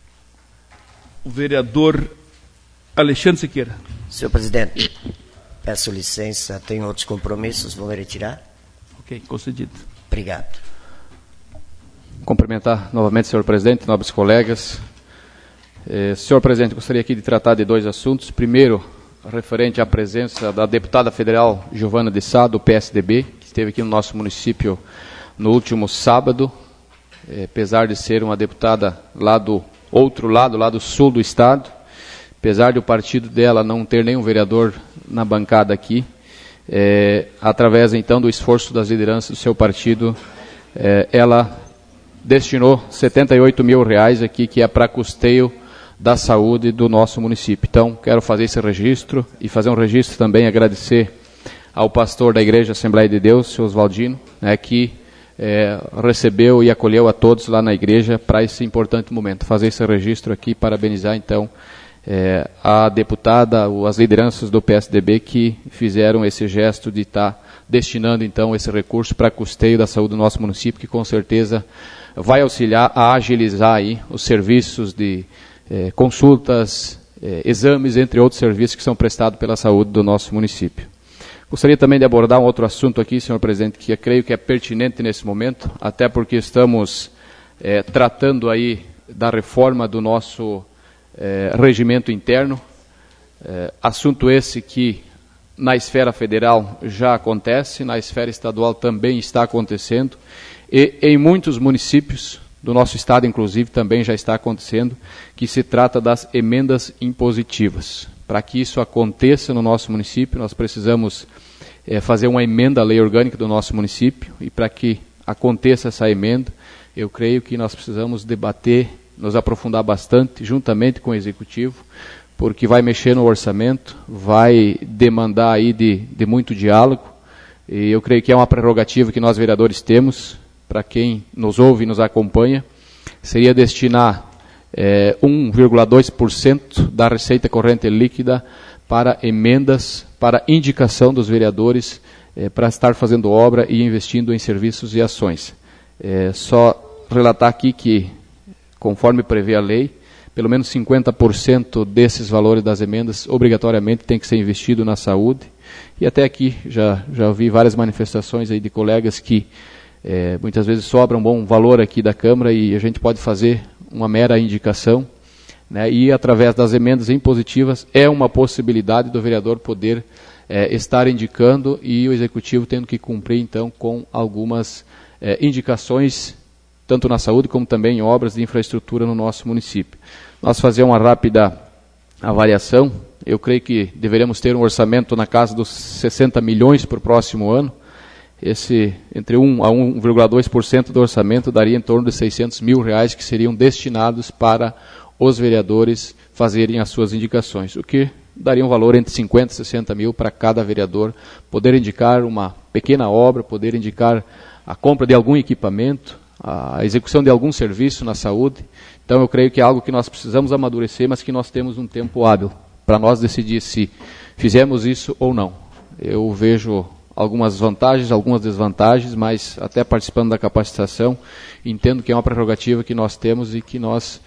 [SPEAKER 1] o vereador Alexandre Siqueira.
[SPEAKER 7] Senhor presidente, peço licença, tenho outros compromissos, vou me retirar.
[SPEAKER 1] Ok, concedido.
[SPEAKER 7] Obrigado.
[SPEAKER 4] Cumprimentar novamente, senhor presidente, nobres colegas. Senhor presidente, gostaria aqui de tratar de 2 assuntos. Primeiro, referente à presença da deputada federal Giovana de Sá, do PSDB, que esteve aqui no nosso município no último sábado. Apesar de ser uma deputada lá do outro lado, lá do sul do estado, apesar de o partido dela não ter nenhum vereador na bancada aqui, através então do esforço das lideranças do seu partido, ela destinou R$78 mil aqui, que é para custeio da saúde do nosso município. Então, quero fazer esse registro e fazer um registro também, agradecer ao pastor da Igreja Assembleia de Deus, seu Oswaldino, que recebeu e acolheu a todos lá na igreja para esse importante momento. Fazer esse registro aqui, parabenizar então a deputada, as lideranças do PSDB que fizeram esse gesto de estar destinando então esse recurso para custeio da saúde do nosso município, que com certeza vai auxiliar a agilizar aí os serviços de consultas, exames, entre outros serviços que são prestados pela saúde do nosso município. Gostaria também de abordar um outro assunto aqui, senhor presidente, que eu creio que é pertinente nesse momento, até porque estamos tratando aí da reforma do nosso regimento interno, assunto esse que na esfera federal já acontece, na esfera estadual também está acontecendo, e em muitos municípios do nosso estado, inclusive, também já está acontecendo, que se trata das emendas impositivas. Para que isso aconteça no nosso município, nós precisamos fazer uma emenda à lei orgânica do nosso município, e para que aconteça essa emenda, eu creio que nós precisamos debater, nos aprofundar bastante, juntamente com o Executivo, porque vai mexer no orçamento, vai demandar aí de muito diálogo, e eu creio que é uma prerrogativa que nós vereadores temos, para quem nos ouve e nos acompanha, seria destinar 1,2% da receita corrente líquida para emendas, para indicação dos vereadores, para estar fazendo obra e investindo em serviços e ações. Só relatar aqui que, conforme prevê a lei, pelo menos 50% desses valores das emendas obrigatoriamente tem que ser investido na saúde. E até aqui já ouvi várias manifestações aí de colegas que muitas vezes sobra um bom valor aqui da Câmara e a gente pode fazer uma mera indicação, né, e através das emendas impositivas é uma possibilidade do vereador poder estar indicando e o Executivo tendo que cumprir então com algumas indicações, tanto na saúde como também em obras de infraestrutura no nosso município. Nós fazer uma rápida avaliação, eu creio que deveremos ter um orçamento na casa dos 60 milhões para o próximo ano. Esse, entre 1 a 1,2% do orçamento daria em torno de R$600 mil, que seriam destinados para os vereadores fazerem as suas indicações, o que daria um valor entre 50 e 60 mil para cada vereador poder indicar uma pequena obra, poder indicar a compra de algum equipamento, a execução de algum serviço na saúde. Então eu creio que é algo que nós precisamos amadurecer, mas que nós temos um tempo hábil para nós decidir se fizemos isso ou não. Eu vejo algumas vantagens, algumas desvantagens, mas até participando da capacitação, entendo que é uma prerrogativa que nós temos e que nós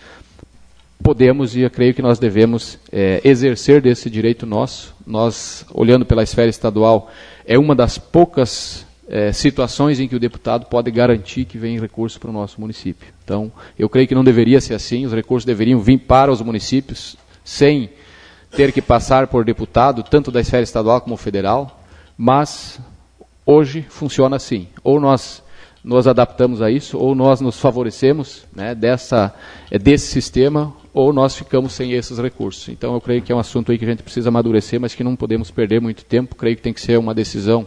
[SPEAKER 4] podemos e eu creio que nós devemos exercer desse direito nosso. Nós, olhando pela esfera estadual, é uma das poucas situações em que o deputado pode garantir que vem recurso para o nosso município. Então, eu creio que não deveria ser assim, os recursos deveriam vir para os municípios, sem ter que passar por deputado, tanto da esfera estadual como federal, mas hoje funciona assim. Ou nós nos adaptamos a isso, ou nós nos favorecemos, né, desse sistema, ou nós ficamos sem esses recursos. Então eu creio que é um assunto aí que a gente precisa amadurecer, mas que não podemos perder muito tempo. Creio que tem que ser uma decisão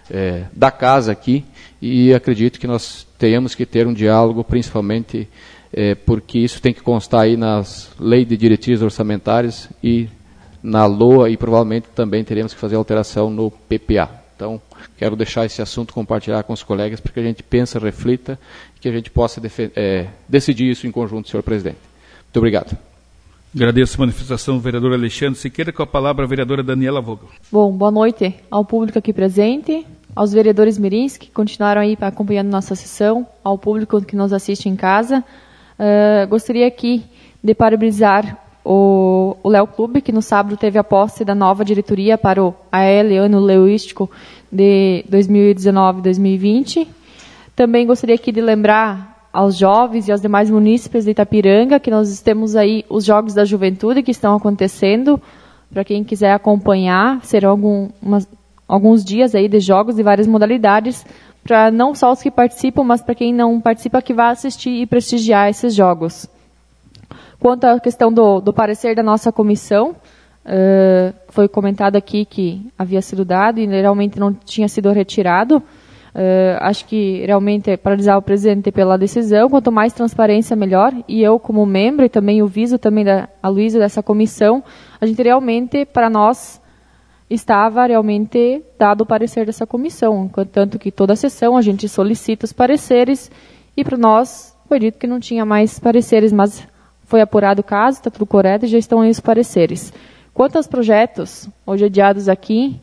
[SPEAKER 4] da casa aqui, e acredito que nós tenhamos que ter um diálogo, principalmente porque isso tem que constar aí nas leis de diretrizes orçamentárias e na LOA, e provavelmente também teremos que fazer alteração no PPA. Então, quero deixar esse assunto, compartilhar com os colegas, para que a gente pense, reflita, e que a gente possa decidir isso em conjunto, senhor presidente. Muito obrigado.
[SPEAKER 1] Agradeço a manifestação do vereador Alexandre Siqueira. Com a palavra a vereadora Daniela Vogel.
[SPEAKER 5] Bom, boa noite ao público aqui presente, aos vereadores mirins que continuaram aí acompanhando nossa sessão, ao público que nos assiste em casa. Gostaria aqui de parabenizar o Léo Clube, que no sábado teve a posse da nova diretoria para o AL ano leuístico de 2019-2020. Também gostaria aqui de lembrar aos jovens e aos demais munícipes de Itapiranga que nós temos aí os Jogos da Juventude que estão acontecendo. Para quem quiser acompanhar, serão alguns dias aí de jogos de várias modalidades, para não só os que participam, mas para quem não participa, que vá assistir e prestigiar esses jogos. Quanto à questão do parecer da nossa comissão, foi comentado aqui que havia sido dado e realmente não tinha sido retirado. Acho que realmente é paralisar o presidente pela decisão. Quanto mais transparência, melhor. E eu, como membro, e também o Viso, também a Luísa dessa comissão, a gente realmente, para nós, estava realmente dado o parecer dessa comissão. Tanto que toda a sessão a gente solicita os pareceres e para nós foi dito que não tinha mais pareceres, mas foi apurado o caso, está tudo correto e já estão aí os pareceres. Quanto aos projetos hoje adiados aqui,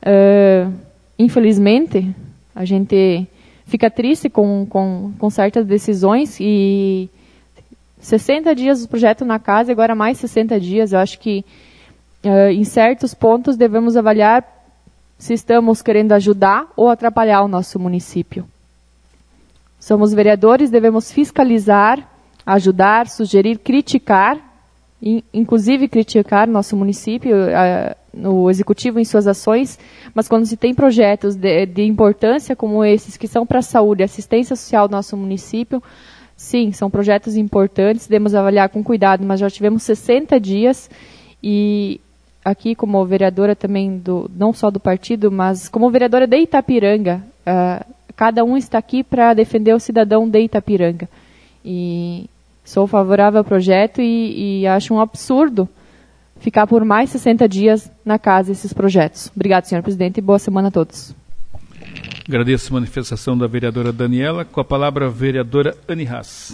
[SPEAKER 5] infelizmente, a gente fica triste com certas decisões e 60 dias o projeto na casa, agora mais 60 dias. Eu acho que em certos pontos devemos avaliar se estamos querendo ajudar ou atrapalhar o nosso município. Somos vereadores, devemos fiscalizar, ajudar, sugerir, criticar, inclusive criticar nosso município, no executivo em suas ações, mas quando se tem projetos de importância como esses, que são para a saúde e assistência social do nosso município, sim, são projetos importantes, devemos avaliar com cuidado, mas já tivemos 60 dias e aqui como vereadora também, não só do partido, mas como vereadora de Itapiranga, cada um está aqui para defender o cidadão de Itapiranga. E sou favorável ao projeto e acho um absurdo ficar por mais 60 dias na casa esses projetos. Obrigado, senhor presidente, e boa semana a todos.
[SPEAKER 1] Agradeço a manifestação da vereadora Daniela. Com a palavra a vereadora Anne Haas.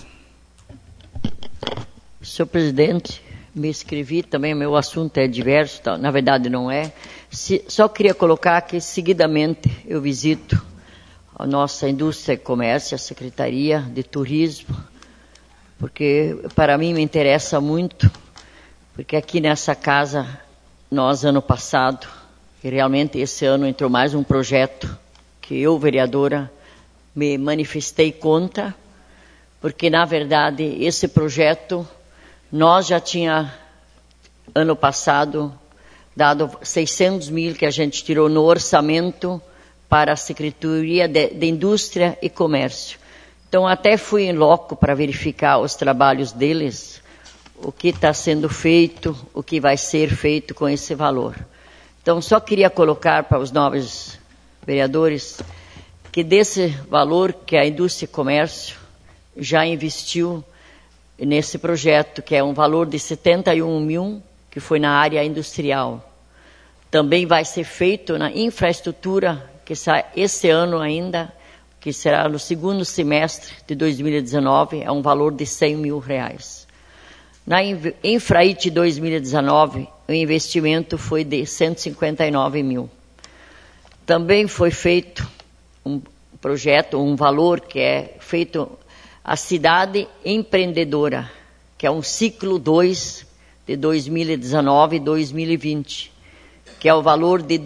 [SPEAKER 6] Senhor presidente, me inscrevi também, meu assunto é diverso, na verdade não é. Só queria colocar que seguidamente eu visito a nossa indústria e comércio, a Secretaria de Turismo, porque para mim me interessa muito, porque aqui nessa casa, nós ano passado, e realmente esse ano entrou mais um projeto que eu, vereadora, me manifestei contra, porque na verdade esse projeto nós já tinha ano passado dado 600 mil que a gente tirou no orçamento para a Secretaria de Indústria e Comércio. Então até fui em loco para verificar os trabalhos deles. o que está sendo feito, o que vai ser feito com esse valor. Então, só queria colocar para os nobres vereadores que desse valor que a indústria e comércio já investiu nesse projeto, que é um valor de 71 mil, que foi na área industrial. Também vai ser feito na infraestrutura, que sai esse ano ainda, que será no segundo semestre de 2019, é um valor de 100 mil reais. Na Infraite 2019, o investimento foi de 159 mil. Também foi feito um projeto, um valor que é feito a Cidade Empreendedora, que é um ciclo 2 de 2019 e 2020, que é o valor de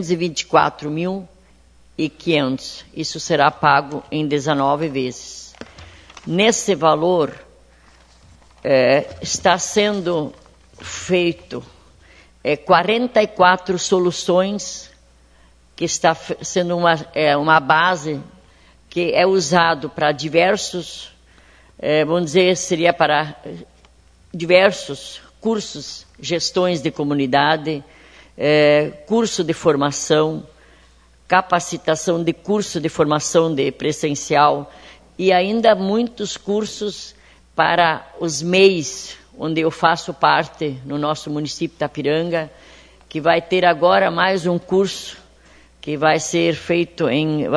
[SPEAKER 6] 224.500. Isso será pago em 19 vezes. Nesse valor, está sendo feito 44 soluções, que está sendo uma base que é usado para diversos, vamos dizer, seria para diversos cursos, gestões de comunidade, curso de formação, capacitação de curso de formação de presencial e ainda muitos cursos para os MEIs, onde eu faço parte no nosso município de Itapiranga, que vai ter agora mais um curso que vai ser feito em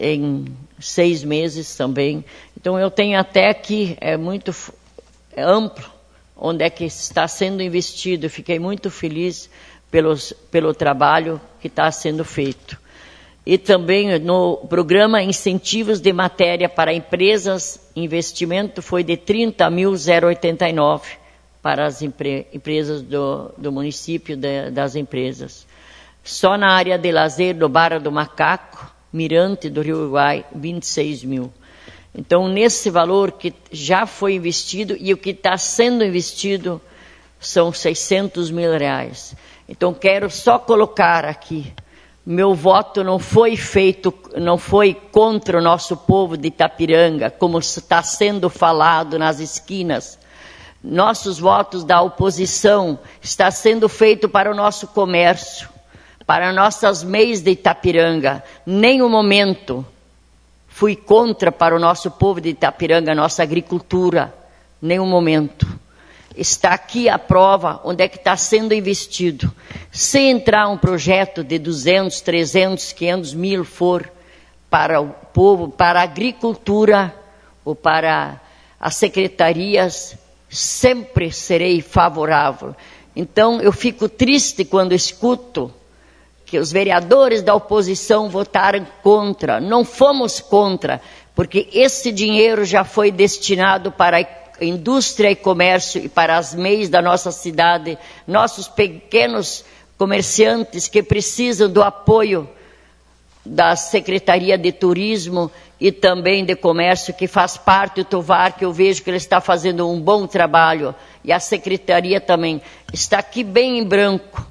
[SPEAKER 6] 6 meses também. Então eu tenho até aqui, muito amplo, onde é que está sendo investido. Eu fiquei muito feliz pelo trabalho que está sendo feito. E também no programa Incentivos de Matéria para Empresas, investimento foi de 30.089 para as empresas do município, das empresas. Só na área de lazer do Barra do Macaco, Mirante do Rio Uruguai, 26 mil. Então, nesse valor que já foi investido e o que está sendo investido são 600 mil reais. Então, quero só colocar aqui, meu voto não foi contra o nosso povo de Itapiranga, como está sendo falado nas esquinas. Nossos votos da oposição está sendo feito para o nosso comércio, para nossas MEIs de Itapiranga. Nenhum momento fui contra para o nosso povo de Itapiranga, nossa agricultura. Nenhum momento. Está aqui a prova onde é que está sendo investido. Se entrar um projeto de 200, 300, 500 mil for para o povo, para a agricultura ou para as secretarias, sempre serei favorável. Então, eu fico triste quando escuto que os vereadores da oposição votaram contra. Não fomos contra, porque esse dinheiro já foi destinado para a indústria e comércio e para as MEIs da nossa cidade, nossos pequenos comerciantes que precisam do apoio da Secretaria de Turismo e também de Comércio, que faz parte do Tovar, que eu vejo que ele está fazendo um bom trabalho, e a Secretaria também. Está aqui bem em branco,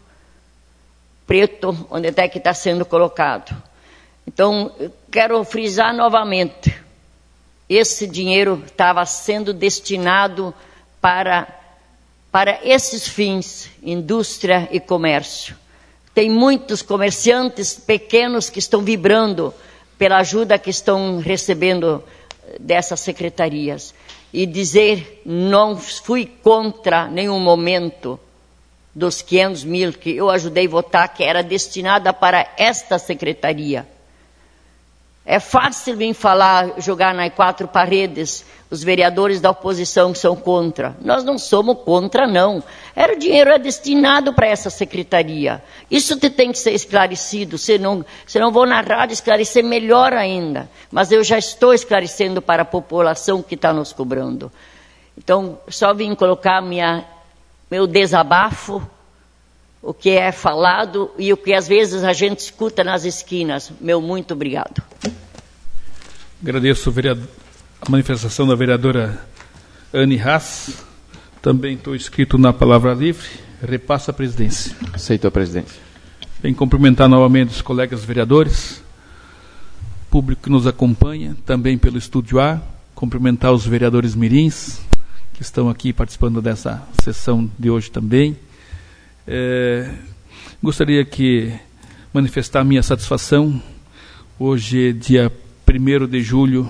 [SPEAKER 6] preto, onde é que está sendo colocado. Então, eu quero frisar novamente, esse dinheiro estava sendo destinado para esses fins, indústria e comércio. Tem muitos comerciantes pequenos que estão vibrando pela ajuda que estão recebendo dessas secretarias. E dizer, não fui contra nenhum momento dos 500 mil que eu ajudei a votar, que era destinada para esta secretaria. É fácil vir falar, jogar nas 4 paredes, os vereadores da oposição que são contra. Nós não somos contra, não. O dinheiro é destinado para essa secretaria. Isso tem que ser esclarecido. Se não vou na rádio esclarecer, melhor ainda. Mas eu já estou esclarecendo para a população que está nos cobrando. Então, só vim colocar meu desabafo, o que é falado e o que às vezes a gente escuta nas esquinas. Meu muito obrigado.
[SPEAKER 1] Agradeço a manifestação da vereadora Anne Haas. Também estou inscrito na palavra livre. Repassa a presidência.
[SPEAKER 4] Aceito a presidência.
[SPEAKER 1] Venho cumprimentar novamente os colegas vereadores, público que nos acompanha, também pelo Estúdio A, cumprimentar os vereadores mirins, que estão aqui participando dessa sessão de hoje também. Gostaria de manifestar a minha satisfação. Hoje é dia 1º de julho.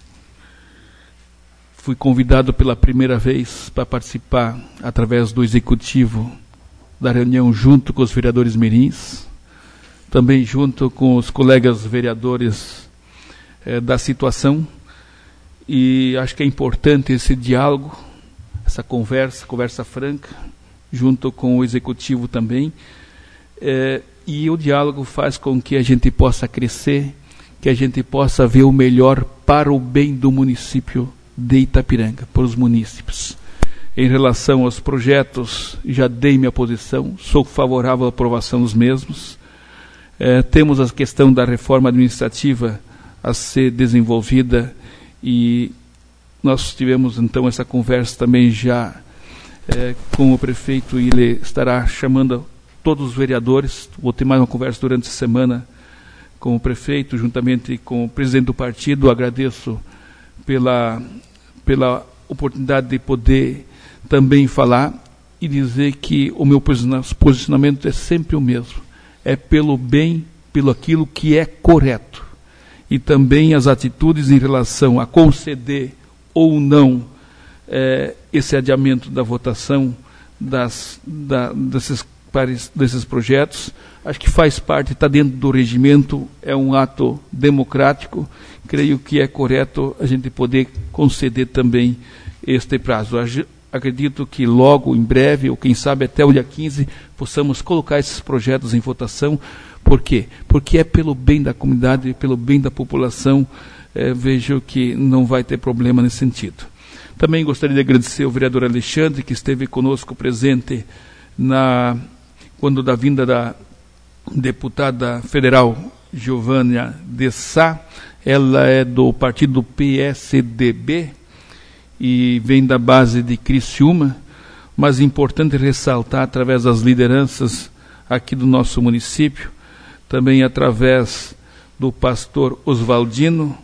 [SPEAKER 1] Fui convidado pela primeira vez para participar, através do Executivo, da reunião junto com os vereadores mirins, também junto com os colegas vereadores da situação. E acho que é importante esse diálogo, essa conversa franca, junto com o Executivo também. E o diálogo faz com que a gente possa crescer, que a gente possa ver o melhor para o bem do município de Itapiranga, para os munícipes. Em relação aos projetos, já dei minha posição, sou favorável à aprovação dos mesmos. Temos a questão da reforma administrativa a ser desenvolvida, e nós tivemos então essa conversa também já com o prefeito, e ele estará chamando todos os vereadores. Vou ter mais uma conversa durante a semana com o prefeito, juntamente com o presidente do partido. Agradeço pela oportunidade de poder também falar e dizer que o meu posicionamento é sempre o mesmo. É pelo bem, pelo aquilo que é correto. E também as atitudes em relação a conceder ou não esse adiamento da votação desses projetos, acho que faz parte, está dentro do regimento, é um ato democrático. Creio que é correto a gente poder conceder também este prazo. Acredito que logo, em breve, ou quem sabe até o dia 15, possamos colocar esses projetos em votação. Por quê? Porque é pelo bem da comunidade, pelo bem da população. Vejo que não vai ter problema nesse sentido. Também gostaria de agradecer ao vereador Alexandre, que esteve conosco presente quando da vinda da deputada federal Giovânia de Sá. Ela é do partido PSDB e vem da base de Criciúma, mas é importante ressaltar, através das lideranças aqui do nosso município, também através do pastor Oswaldino,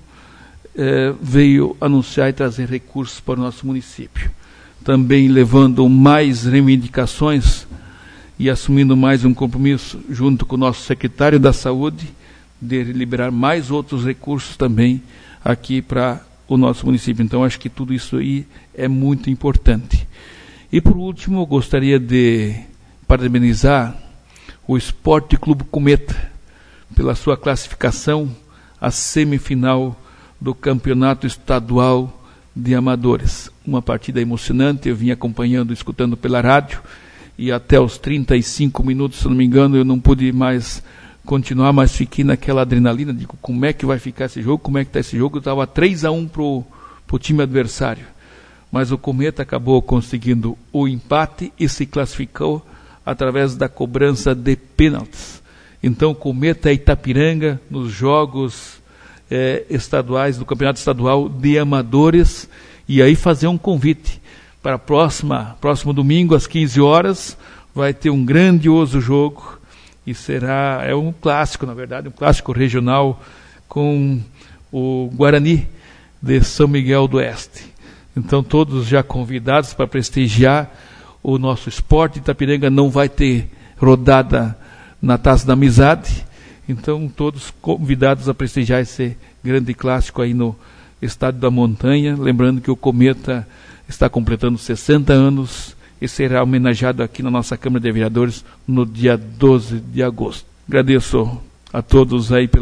[SPEAKER 1] veio anunciar e trazer recursos para o nosso município. Também levando mais reivindicações e assumindo mais um compromisso junto com o nosso secretário da Saúde, de liberar mais outros recursos também aqui para o nosso município. Então, acho que tudo isso aí é muito importante. E, por último, eu gostaria de parabenizar o Esporte Clube Cometa pela sua classificação à semifinal do Campeonato Estadual de Amadores. Uma partida emocionante, eu vim acompanhando, escutando pela rádio, e até os 35 minutos, se não me engano, eu não pude mais continuar, mas fiquei naquela adrenalina, digo, como é que vai ficar esse jogo, como é que está esse jogo. Eu estava 3-1 pro time adversário, mas o Cometa acabou conseguindo o empate e se classificou através da cobrança de pênaltis. Então o Cometa é Itapiranga nos jogos estaduais, do Campeonato Estadual de Amadores, e aí fazer um convite para próximo domingo às 15 horas, vai ter um grandioso jogo. E é um clássico, na verdade, um clássico regional com o Guarani de São Miguel do Oeste. Então, todos já convidados para prestigiar o nosso esporte. Itapiranga não vai ter rodada na Taça da Amizade. Então, todos convidados a prestigiar esse grande clássico aí no Estádio da Montanha. Lembrando que o Cometa está completando 60 anos. E será homenageado aqui na nossa Câmara de Vereadores no dia 12 de agosto. Agradeço a todos aí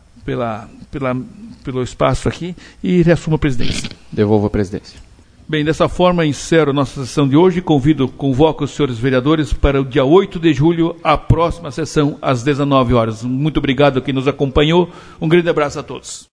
[SPEAKER 1] pelo espaço aqui e reassumo a presidência.
[SPEAKER 4] Devolvo a presidência.
[SPEAKER 1] Bem, dessa forma encerro a nossa sessão de hoje. Convoco os senhores vereadores para o dia 8 de julho, a próxima sessão às 19 horas. Muito obrigado a quem nos acompanhou. Um grande abraço a todos.